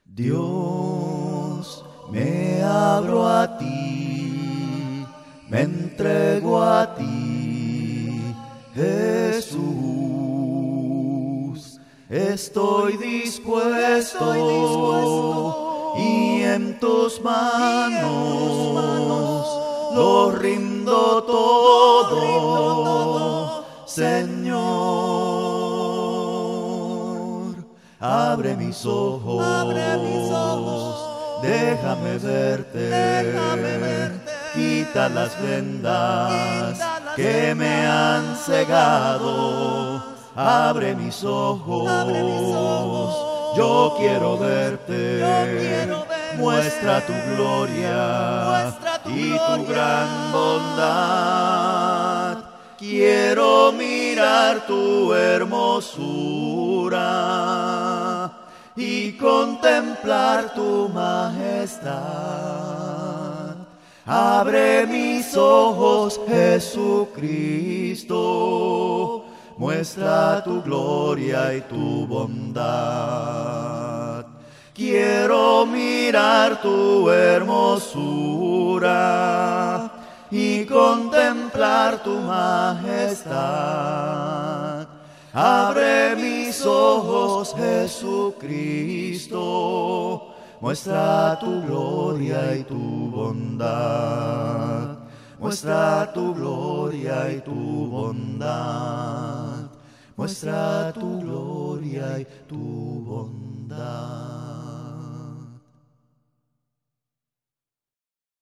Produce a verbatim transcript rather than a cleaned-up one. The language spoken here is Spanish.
Dios, me abro a ti, me entrego a ti, Jesús. Estoy dispuesto, Estoy dispuesto y en tus manos, tus manos lo rindo todo, lo rindo todo, Señor. Abre mis ojos, abre mis ojos, déjame verte, déjame verte, quita las vendas quita las que me vendas han cegado, abre mis ojos, abre mis ojos, yo quiero verte, yo quiero verte, muestra tu gloria, muestra tu y gloria, tu gran bondad. Quiero mirar tu hermosura y contemplar tu majestad. Abre mis ojos, Jesucristo, muestra tu gloria y tu bondad. Quiero mirar tu hermosura y contemplar tu majestad. Abre mis ojos, Jesucristo, muestra tu gloria y tu bondad. Muestra tu gloria y tu bondad. Muestra tu gloria y tu bondad.